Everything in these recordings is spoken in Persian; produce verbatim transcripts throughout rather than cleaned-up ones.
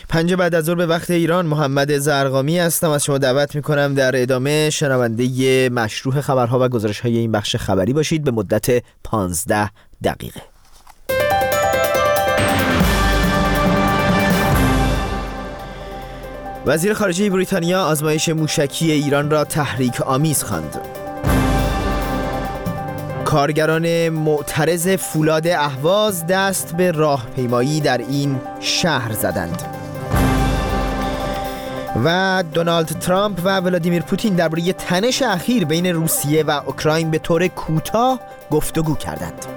پنجه بعد از ظهر به وقت ایران، محمد زرقامی هستم. از شما دعوت میکنم در ادامه شنونده مشروح خبرها و گزارش‌های این بخش خبری باشید به مدت پانزده دقیقه. وزیر خارجه بریتانیا آزمایش موشکی ایران را تحریک آمیز خواند. کارگران معترض فولاد اهواز دست به راهپیمایی در این شهر زدند. و دونالد ترامپ و ولادیمیر پوتین درباره تنش اخیر بین روسیه و اوکراین به طور کوتاه گفتگو کردند.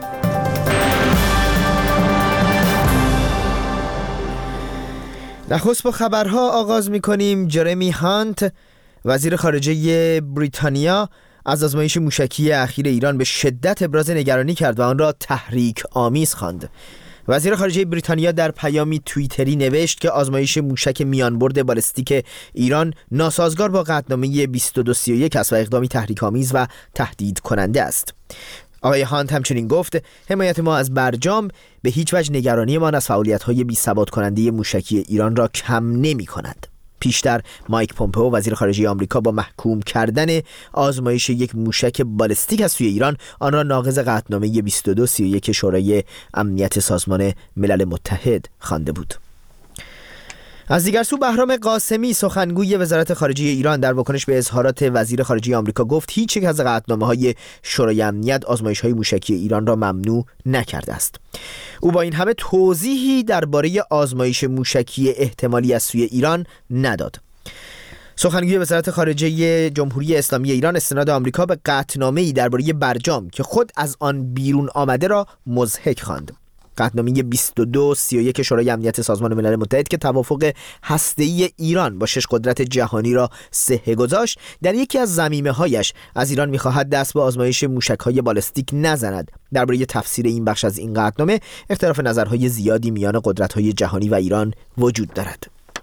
نخست با خبرها آغاز می‌کنیم. جرمی هانت، وزیر خارجه بریتانیا، از آزمایش موشکی اخیر ایران به شدت ابراز نگرانی کرد و آن را تحریک آمیز خواند. وزیر خارجه بریتانیا در پیامی توییتری نوشت که آزمایش موشک میانبرد بالستیک ایران ناسازگار با قطعنامه بیست و دو سی و یک است و اقدامی تحریک آمیز و تهدید کننده است. آقای هانت همچنین گفت حمایت ما از برجام به هیچ وجه نگرانی ما از فعالیت‌های بی‌ثبات کننده موشکی ایران را کم نمی‌کند. پیشتر مایک پومپئو وزیر خارجه آمریکا با محکوم کردن آزمایش یک موشک بالستیک از سوی ایران آن را ناقض قطعنامه بیست و دو سی و یک شورای امنیت سازمان ملل متحد خوانده بود. از دیگر سو بهرام قاسمی، سخنگوی وزارت خارجه ایران، در واکنش به اظهارات وزیر خارجه آمریکا گفت هیچ یک از قطعنامه‌های شورای امنیت آزمایش‌های موشکی ایران را ممنوع نکرده است. او با این همه توضیحی درباره آزمایش موشکی احتمالی از سوی ایران نداد. سخنگوی وزارت خارجه جمهوری اسلامی ایران استناد آمریکا به قطعنامه‌ای درباره برجام که خود از آن بیرون آمده را مضحک خواند. قطعنامه بیست و دو سی و یک شورای امنیت سازمان ملل متحد که توافق هسته‌ای ایران با شش قدرت جهانی را صحه گذاشت، در یکی از ضمیمه‌هایش از ایران می‌خواهد دست به آزمایش موشک‌های بالستیک نزند. درباره تفسیر این بخش از این قطعنامه اختلاف نظرهای زیادی میان قدرت‌های جهانی و ایران وجود دارد.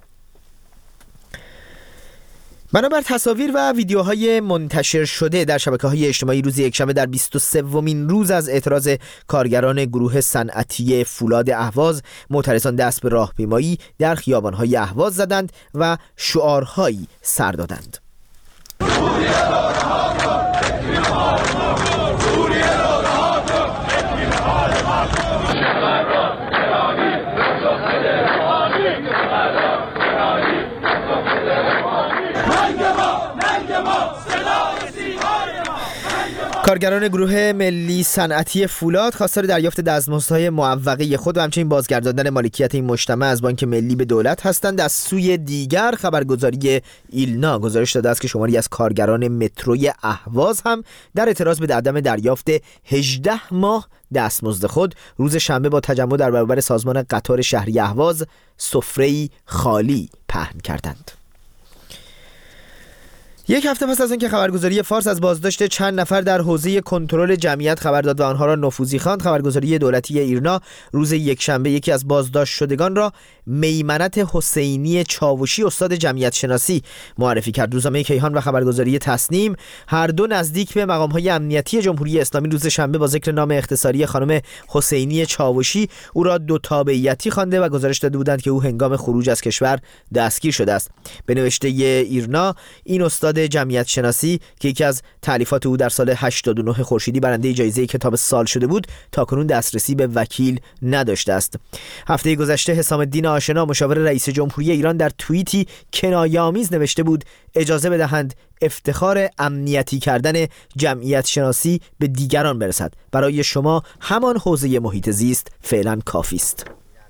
بنابر تصاویر و ویدیوهای منتشر شده در شبکه‌های اجتماعی، روز یکشنبه در بیست و سومین روز از اعتراض کارگران گروه صنعتی فولاد اهواز، معترضان دست به راهپیمایی در خیابان‌های اهواز زدند و شعارهایی سر دادند. کارگران گروه ملی صنعتی فولاد خواستار دریافت دستمزدهای معوقه خود و همچنین بازگرداندن مالکیت این مجتمع از بانک ملی به دولت هستند. از سوی دیگر خبرگزاری ایلنا گزارش داده است که شماری از کارگران متروی اهواز هم در اعتراض به عدم دریافت هجده ماه دستمزد خود روز شنبه با تجمع در برابر سازمان قطار شهری اهواز سفره‌ای خالی پهن کردند. یک هفته پس از اینکه خبرگزاری فارس از بازداشت چند نفر در حوزه کنترل جمعیت خبر داد و آنها را نفوذی خواند، خبرگزاری دولتی ایرنا روز یکشنبه یکی از بازداشت شدگان را میمنت حسینی چاوشی، استاد جمعیت شناسی، معرفی کرد. روزنامه کیهان و خبرگزاری تصنیم هر دو نزدیک به مقام‌های امنیتی جمهوری اسلامی روز شنبه با ذکر نام اختصاری خانم حسینی چاوشی او را دو تابعیتی خوانده و گزارش داده بودند که او هنگام خروج از کشور دستگیر شده است. به نوشته ایرنا، این استاد جمعیت شناسی که یکی از تالیفات او در سال هشتاد و نه خورشیدی برنده جایزه کتاب سال شده بود، تاکنون دسترسی به وکیل نداشته است. هفته گذشته حسام الدین آشنا، مشاور رئیس جمهوری ایران، در توییتی کنایه‌آمیز نوشته بود اجازه بدهند افتخار امنیتی کردن جمعیت شناسی به دیگران برسد. برای شما همان حوزه محیط زیست فعلا کافی است.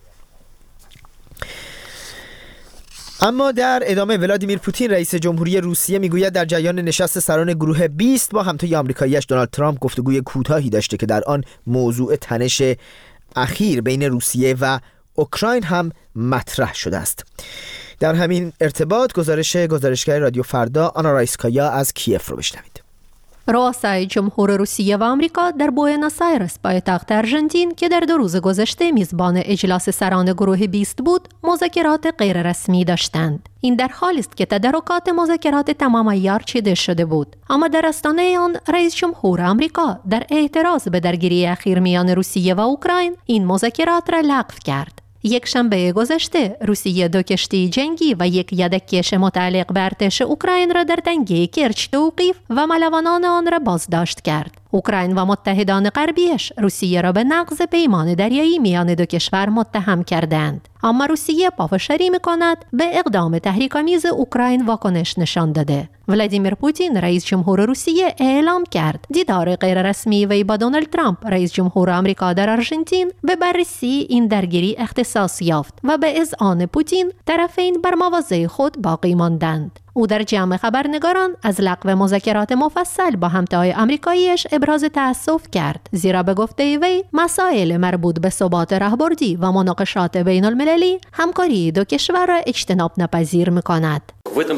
اما در ادامه ولادیمیر پوتین رئیس جمهوری روسیه میگوید در جریان نشست سران گروه بیست با همتای آمریکایی‌اش دونالد ترامپ گفتگوی کوتاهی داشته که در آن موضوع تنش اخیر بین روسیه و اوکراین هم مطرح شده است. در همین ارتباط گزارش گزارشگر رادیو فردا آنا رایسکایا از کیف رو بشنوید. رؤسای جمهور روسیه و آمریکا در بوئنوس آیرس پایتخت آرژانتین که در دو روز گذشته میزبان اجلاس سران گروه بیست بود، مذاکرات غیررسمی داشتند. این در حالی است که تدارکات مذاکرات تمام عیار چیده شده بود، اما در آستانه آن رئیس جمهور آمریکا در اعتراض به درگیری اخیر میان روسیه و اوکراین این مذاکرات را لغو کرد. یک شنبه گذشته روسیه دو کشتی جنگی و یک یدککش متعلق به ارتش اوکراین را در تنگه کرچ توقیف و ملوانان آن را بازداشت کرد. اوکراین و متحدان غربیش روسیه را به نقض پیمان دریایی میان دو کشور متهم کردند. اما روسیه پافشاری می‌کند به اقدام تحریک‌آمیز اوکراین واکنش نشان داده. ولادیمیر پوتین رئیس جمهور روسیه اعلام کرد دیدار غیررسمی وی با دونالد ترامپ رئیس جمهور آمریکا در آرژانتین به بررسی این درگیری اختصاص یافت و به اذعان پوتین طرفین بر مواضع خود باقی ماندند. او در جمع خبرنگاران از لغو مذاکرات مفصل با همتای آمریکاییش ابراز تأسف کرد، زیرا به گفته وی مسائل مربوط به ثبات راهبردی و مناقشات بین المللی همکاری دو کشور را اجتناب ناپذیر می‌کند.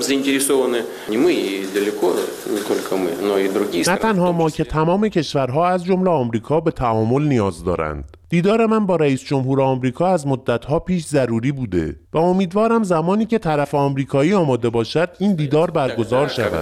نه تنها ما که تمام کشورها از جمله آمریکا به تعامل نیاز دارند. دیدار من با رئیس جمهور آمریکا از مدت‌ها پیش ضروری بوده و امیدوارم زمانی که طرف آمریکایی آماده باشد این دیدار برگزار شود.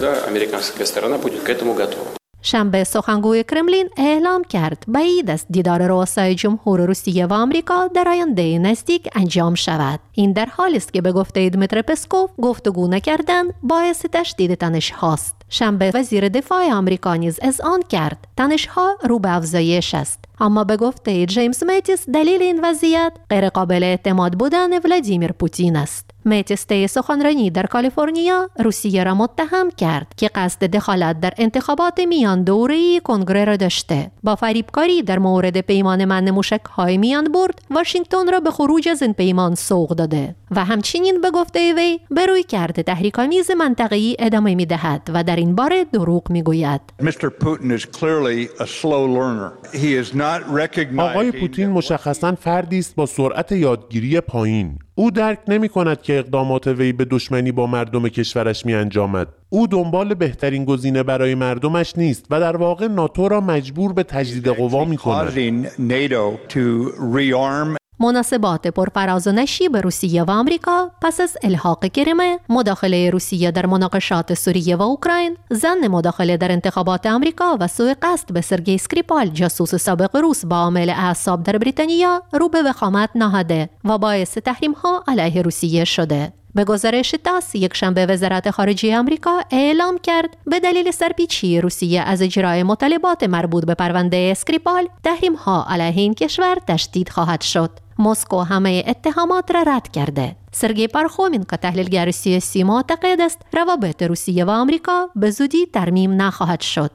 شنبه سخنگوی کرملین اعلام کرد بعید است دیدار رؤسای جمهور روسیه و آمریکا در آینده نزدیک انجام شود. این در حالی است که به گفته دمیتری پسکوف گفتگو نکردن باعث تشدید تنش‌هاست. شنبه وزیر دفاع آمریکا نیز اذعان کرد تنش‌ها رو به افزایش است. اما به گفته جیمز ماتیس دلیل این وضعیت غیر قابل اعتماد بودن ولادیمیر پوتین است. ماتیس طی سخنرانی در کالیفرنیا روسیه را متهم کرد که قصد دخالت در انتخابات میان دوره‌ای کنگره را داشته. با فریبکاری در مورد پیمان منع موشک‌های میان برد واشنگتن را به خروج از این پیمان سوق داده و همچنین به گفته وی به رویکرد تحریک‌آمیز منطقه‌ای ادامه می‌دهد و در این باره دروغ می‌گوید. آقای پوتین مشخصاً فردی است با سرعت یادگیری پایین. او درک نمی کند که اقدامات وی به دشمنی با مردم کشورش می انجامد. او دنبال بهترین گزینه برای مردمش نیست و در واقع ناتو را مجبور به تجدید قوا می کند. مناسبات پرفراز و نشیب روسیه و آمریکا پس از الحاق کریم، مداخله روسیه در مناقشات سوریه و اوکراین، ظن مداخله در انتخابات آمریکا و سوء قصد به سرگئی اسکریپال جاسوس سابق روس با عامل اعصاب در بریتانیا رو به وخامت نهاده و باعث تحریم‌ها علیه روسیه شده. به گزارش تاس یک شنبه وزارت خارجه آمریکا اعلام کرد به دلیل سرپیچی روسیه از اجرای مطالبات مربوط به پرونده اسکریپال تحریم‌ها علیه این کشور تشدید خواهد شد. مسکو همه اتهامات را رد کرده. سرگئی پارخومین که تحلیلگر سیاسی معتقد است روابط روسیه و آمریکا به زودی ترمیم نخواهد شد.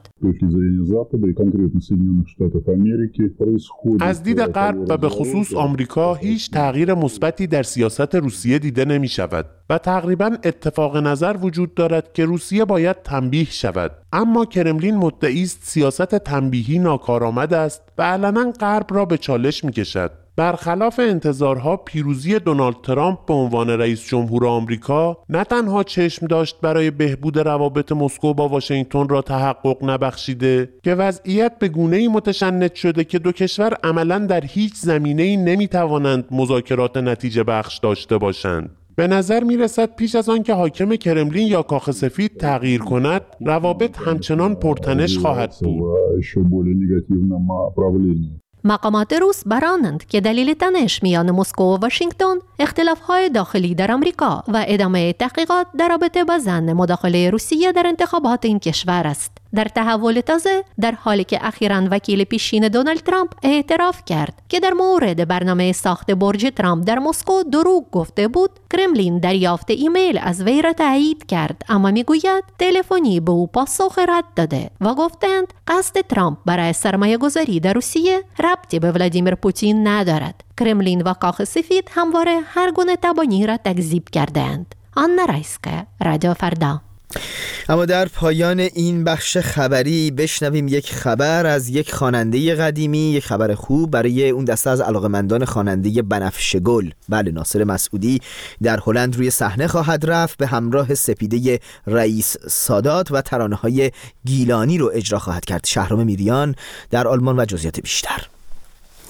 از دید غرب و به خصوص آمریکا هیچ تغییر مثبتی در سیاست روسیه دیده نمی شود و تقریباً اتفاق نظر وجود دارد که روسیه باید تنبیه شود. اما کرملین مدعی است سیاست تنبیهی ناکارآمد است و علنا غرب را به چالش می کشد. برخلاف انتظارها پیروزی دونالد ترامپ به عنوان رئیس جمهور آمریکا نه تنها چشم داشت برای بهبود روابط مسکو با واشنگتن را تحقق نبخشیده که وضعیت به گونه‌ای متشنج شده که دو کشور عملاً در هیچ زمینه‌ای نمی‌توانند مذاکرات نتیجه بخش داشته باشند. به نظر می رسد پیش از آن که حاکم کرملین یا کاخ سفید تغییر کند روابط همچنان پرتنش خواهد بود. مقامات روس برانند که دلیل تنش میان مسکو و واشنگتن اختلاف‌های داخلی در آمریکا و ادامه تحقیقات در رابطه با ظن مداخله روسیه در انتخابات این کشور است. در تحول تازه در حالی که اخیراً وکیل پیشین دونالد ترامپ اعتراف کرد که در مورد برنامه ساخت برج ترامپ در مسکو دروغ گفته بود، کرملین دریافت ایمیل از وی را تایید کرد، اما میگوید تلفنی به او پاسخ رد داده و گفتند قصد ترامپ برای سرمایه گذاری در روسیه ربطی به ولادیمیر پوتین ندارد. کرملین و کاخ سفید همواره هر گونه تبانی را تکذیب کردند. آنا رایسکا، رادیو فردا. اما در پایان این بخش خبری بشنویم یک خبر از یک خواننده قدیمی، یک خبر خوب برای اون دسته از علاقه‌مندان خواننده بنفشه گل. بله، ناصر مسعودی در هلند روی صحنه خواهد رفت، به همراه سپیده رئیس سادات و ترانه‌های گیلانی رو اجرا خواهد کرد. شهرام میریان در آلمان و جزئیات بیشتر.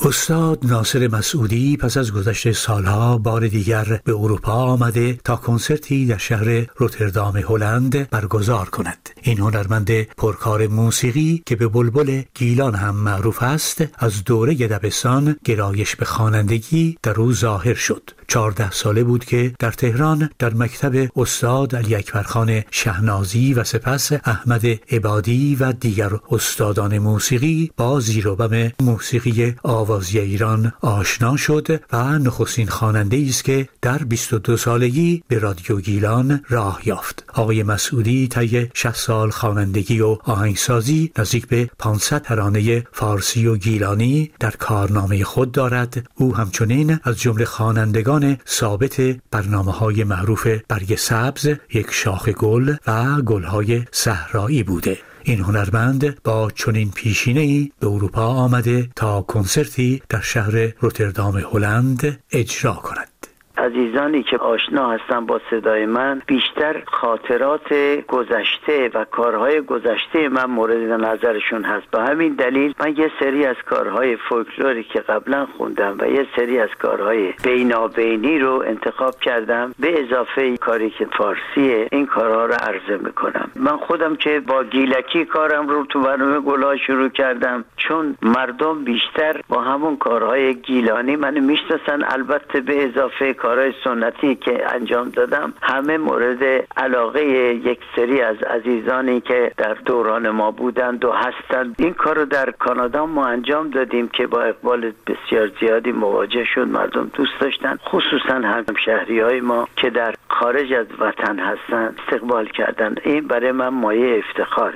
استاد ناصر مسعودی پس از گذشت سالها بار دیگر به اروپا آمده تا کنسرتی در شهر روتردام هلند برگزار کند. این هنرمند پرکار موسیقی که به بلبل گیلان هم معروف است، از دوره دبستان گرایش به خوانندگی در او ظاهر شد. چهارده ساله بود که در تهران در مکتب استاد علی اکبرخان شهنازی و سپس احمد عبادی و دیگر استادان موسیقی با زیر و بم موسیقی آوازی ایران آشنا شد و نخستین خواننده‌ای است که در بیست و دو سالگی به رادیو گیلان راه یافت. آقای مسعودی طی شصت سال خوانندگی و آهنگسازی نزدیک به پانصد ترانه فارسی و گیلانی در کارنامه خود دارد. او همچنین از جمله خوانندگان ثابت برنامه‌های معروف برگ سبز، یک شاخ گل و گل‌های صحرایی بوده. این هنرمند با چنین پیشینه‌ای به اروپا آمده تا کنسرتی در شهر روتردام هلند اجرا کند. عزیزانی که آشنا هستن با صدای من بیشتر خاطرات گذشته و کارهای گذشته من مورد نظرشون هست. به همین دلیل من یه سری از کارهای فولکلوری که قبلا خوندم و یه سری از کارهای بینابینی رو انتخاب کردم، به اضافه کاری که فارسیه. این کارها رو عرضه میکنم. من خودم که با گیلکی کارم رو تو برنامه گل‌ها شروع کردم، چون مردم بیشتر با همون کارهای گیلانی منو میشناسن. البته به اضافه کارهای سنتی که انجام دادم، همه مورد علاقه یک سری از عزیزانی که در دوران ما بودند و هستند. این کار رو در کانادا ما انجام دادیم که با اقبال بسیار زیادی مواجه شد. مردم دوست داشتن، خصوصا همشهری‌های ما که در خارج از وطن هستند استقبال کردند. این برای من مایه افتخاره.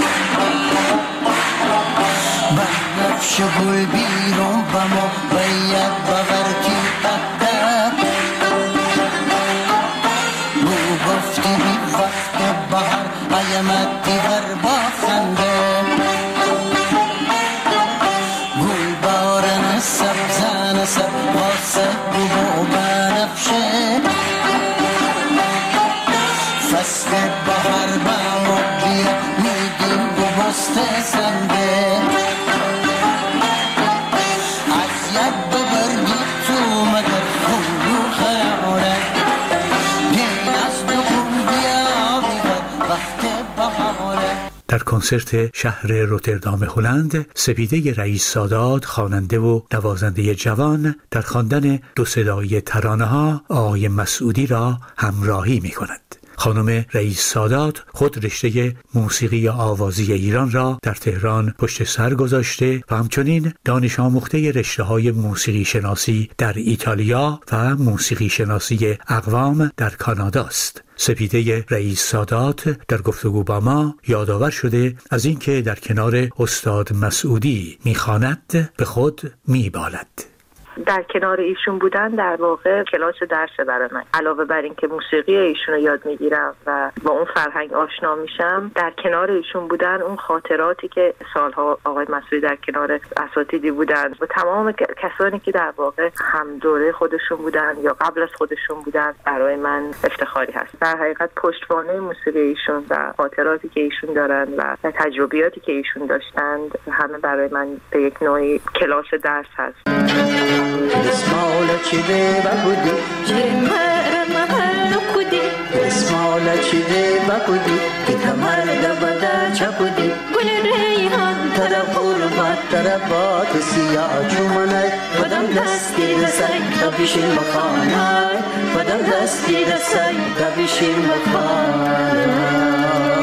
بنفش گل بیرون بما باید بغرکی قدر بو گفتی بی وقت بهر قیمت دیگر با خنده گل بارن سبزن سب واسه بو بنفشه فصل بهر بما بیا میگیم بو بسته سنده در کنسرت شهر روتردام هلند، سپیده رئیس سادات خواننده و نوازنده جوان در خواندن دو صدایی ترانه‌ها آقای مسعودی را همراهی می‌کند. خانم رئیس سادات خود رشته موسیقی آوازی ایران را در تهران پشت سر گذاشته و همچنین دانش آموخته رشته‌های موسیقی شناسی در ایتالیا و موسیقی شناسی اقوام در کانادا است. سپیده رئیس سادات در گفتگو با ما یادآور شده از اینکه در کنار استاد مسعودی می‌خواند به خود می‌بالد. در کنار ایشون بودن در واقع کلاس درسه برای من. علاوه بر این که موسیقی ایشون رو یاد میگیرم و با اون فرهنگ آشنا میشم، در کنار ایشون بودن اون خاطراتی که سالها آقای مسعودی در کنار اساتیدی بودن و تمام کسانی که در واقع هم دوره خودشون بودن یا قبل از خودشون بودن برای من افتخاری هست. در حقیقت پشتوانه موسیقی ایشون و خاطراتی که ایشون دارن و تجربیاتی که ایشون داشتند همه برای من به یک نوعی کلاس درس هست. اسمالا چیده بودی جمهر محل کودی اسمالا چیده بودی کمر دبدا چپودی گل ریحان تر قربات تر بات سیاه چومنه بدم دستی رسای تبیشین مخانای بدم دستی رسای تبیشین مخانای.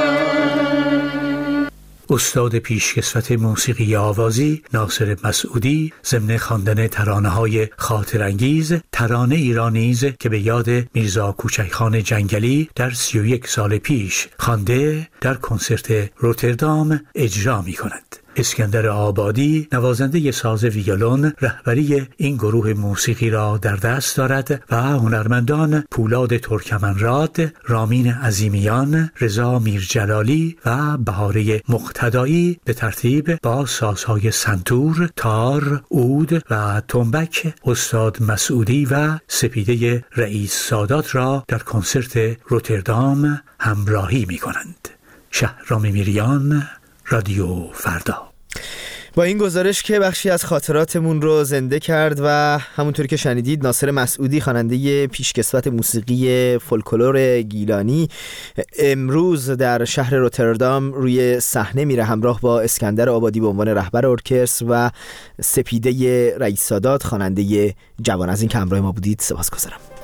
استاد پیشکسوت موسیقی آوازی ناصر مسعودی ضمن خواندن ترانه‌های خاطرانگیز ترانه ایرانیز که به یاد میرزا کوچکخان جنگلی در سی و یک سال پیش خوانده در کنسرت روتردام اجرا می‌کند. اسکندر آبادی نوازنده ساز ویولون رهبری این گروه موسیقی را در دست دارد و هنرمندان پولاد ترکمنراد، رامین عظیمیان، رضا میرجلالی و بهاره مقتدایی به ترتیب با سازهای سنتور، تار، عود و تنبک استاد مسعودی و سپیده رئیس سادات را در کنسرت روتردام همراهی می کنند. شهرام میریان، رادیو فردا. با این گزارش که بخشی از خاطراتمون رو زنده کرد و همونطوری که شنیدید ناصر مسعودی خواننده پیشکسوت موسیقی فولکلور گیلانی امروز در شهر روتردام روی صحنه میره همراه با اسکندر آبادی به عنوان رهبر ارکستر و سپیده رئیس سادات خواننده جوان. از این که همراه ما بودید سپاسگزارم.